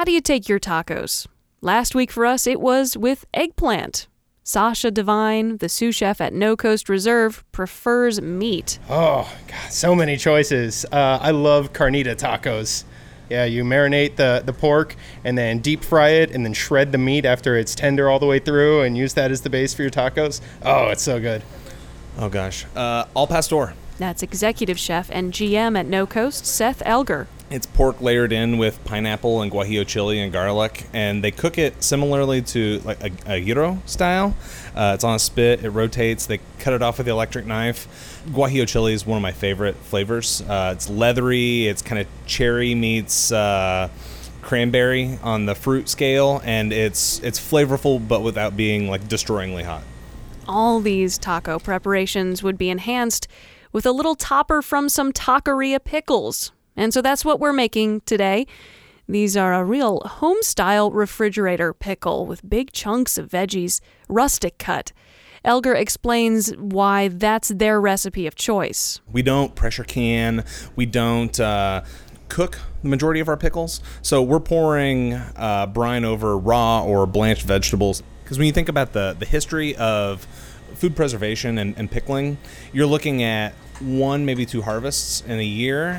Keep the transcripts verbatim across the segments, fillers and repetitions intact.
do you take your tacos? Last week for us, it was with eggplant. Sasha Devine, the sous chef at No Coast Reserve, prefers meat. Oh, God, so many choices. Uh, I love carnita tacos. Yeah, you marinate the, the pork and then deep fry it and then shred the meat after it's tender all the way through and use that as the base for your tacos. Oh, it's so good. Oh, gosh. Uh, al pastor. That's executive chef and G M at No Coast, Seth Elger. It's pork layered in with pineapple and guajillo chili and garlic, and they cook it similarly to like a, a gyro style. Uh, it's on a spit, it rotates, they cut it off with the electric knife. Guajillo chili is one of my favorite flavors. Uh, it's leathery, it's kind of cherry meets uh, cranberry on the fruit scale, and it's it's flavorful but without being like destroyingly hot. All these taco preparations would be enhanced with a little topper from some taqueria pickles. And so that's what we're making today. These are a real home-style refrigerator pickle with big chunks of veggies, rustic cut. Elger explains why that's their recipe of choice. We don't pressure can. We don't uh, cook the majority of our pickles. So we're pouring uh, brine over raw or blanched vegetables. Because when you think about the, the history of food preservation and, and pickling, you're looking at one, maybe two harvests in a year.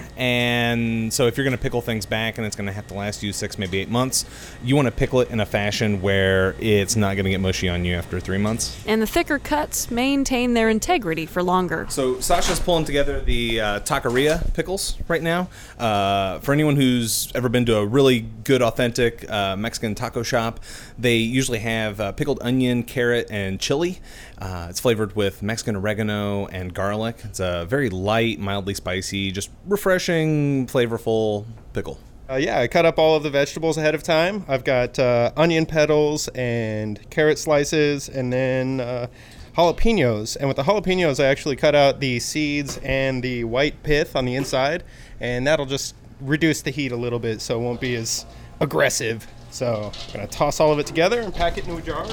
And so if you're going to pickle things back and it's going to have to last you six, maybe eight months, you want to pickle it in a fashion where it's not going to get mushy on you after three months. And the thicker cuts maintain their integrity for longer. So Sasha's pulling together the uh, taqueria pickles right now. Uh, for anyone who's ever been to a really good, authentic uh, Mexican taco shop, they usually have uh, pickled onion, carrot, and chili. Uh, it's flavored with Mexican oregano and garlic. It's a very light, mildly spicy, just refreshing, flavorful pickle. Uh, yeah, I cut up all of the vegetables ahead of time. I've got uh, onion petals and carrot slices and then uh, jalapenos. And with the jalapenos, I actually cut out the seeds and the white pith on the inside. And that'll just reduce the heat a little bit so it won't be as aggressive. So I'm going to toss all of it together and pack it into a jar.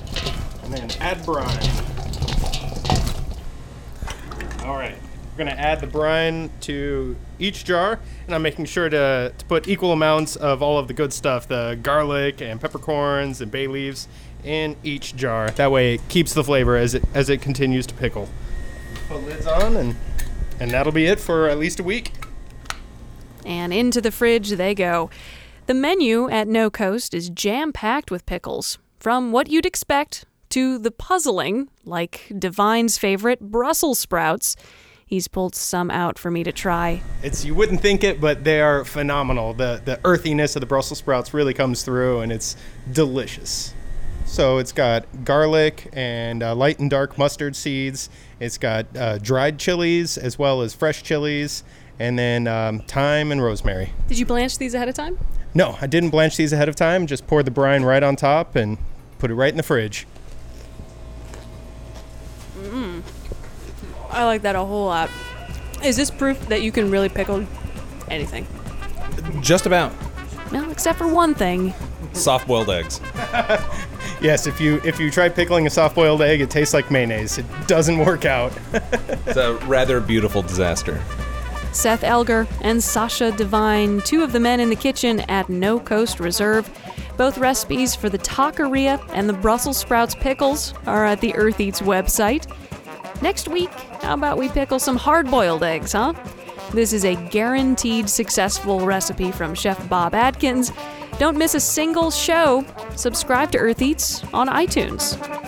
And then add brine. All right, we're gonna add the brine to each jar, and I'm making sure to, to put equal amounts of all of the good stuff, the garlic and peppercorns and bay leaves, in each jar. That way it keeps the flavor as it as it continues to pickle. Put lids on, and and that'll be it for at least a week. And into the fridge they go. The menu at No Coast is jam-packed with pickles, from what you'd expect to the puzzling, like Devine's favorite, Brussels sprouts. He's pulled some out for me to try. It's you wouldn't think it, but they are phenomenal. The the earthiness of the Brussels sprouts really comes through, and it's delicious. So it's got garlic and uh, light and dark mustard seeds. It's got uh, dried chilies as well as fresh chilies, and then um, thyme and rosemary. Did you blanch these ahead of time? No, I didn't blanch these ahead of time. Just poured the brine right on top and put it right in the fridge. Mm. I like that a whole lot. Is this proof that you can really pickle anything? Just about. No, except for one thing. Soft-boiled eggs. Yes, if you if you try pickling a soft-boiled egg, it tastes like mayonnaise. It doesn't work out. It's a rather beautiful disaster. Seth Elger and Sasha Devine, two of the men in the kitchen at No Coast Reserve. Both recipes for the taqueria and the Brussels sprouts pickles are at the Earth Eats website. Next week, how about we pickle some hard-boiled eggs, huh? This is a guaranteed successful recipe from Chef Bob Atkins. Don't miss a single show. Subscribe to Earth Eats on iTunes.